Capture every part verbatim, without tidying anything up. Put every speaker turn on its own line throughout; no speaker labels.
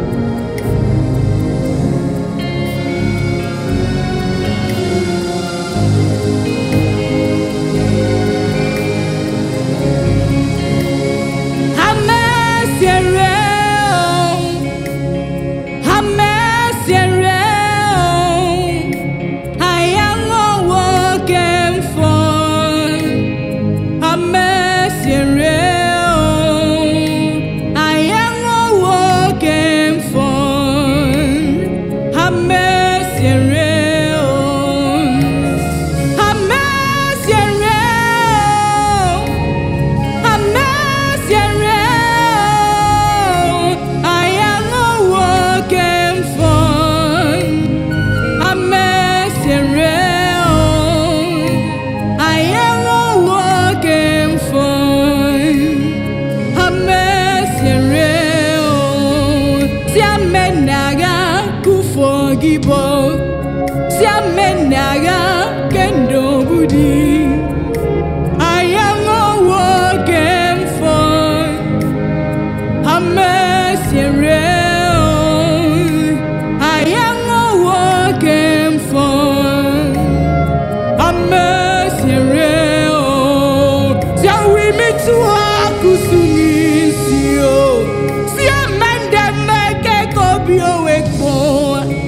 Gibo, Siamenaga, Kendo Budi. I am a working for a mercy real. I am a working for a mercy real. So we meet to our Kusunisio. Siamanda make a copy of it.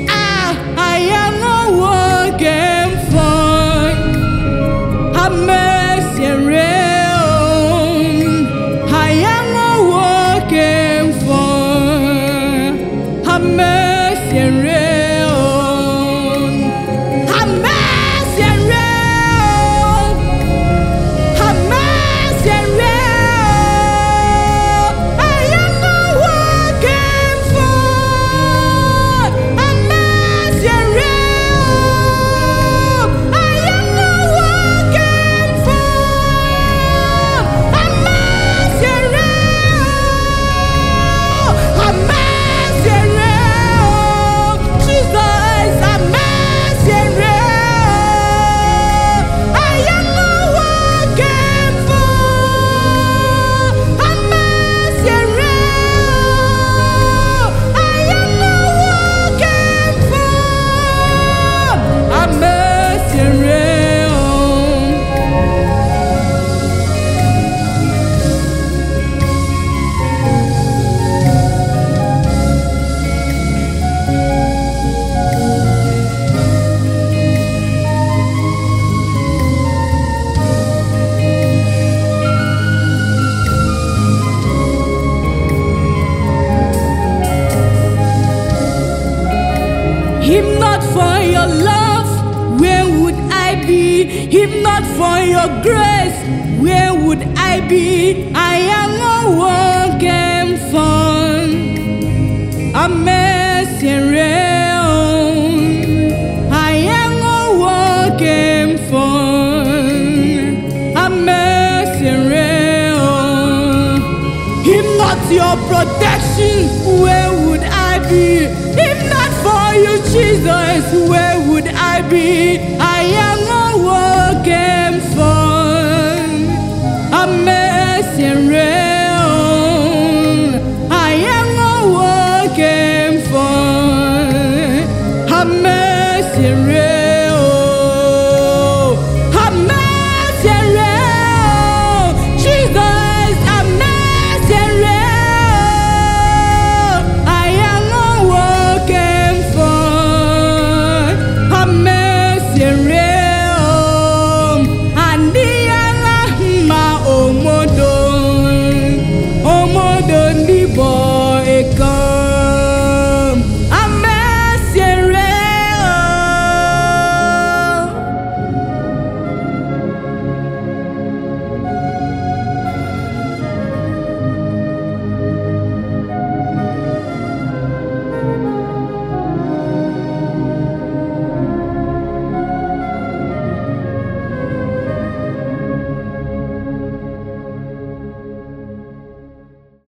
If not for your love, where would I be? If not for your grace, where would I be? I am a working for a mercy real. I am a working for a mercy real. If not your protection, where would I be? If not for you, Jesus, where would I be? I am a working for a mercy real. I am a working for a mercy real.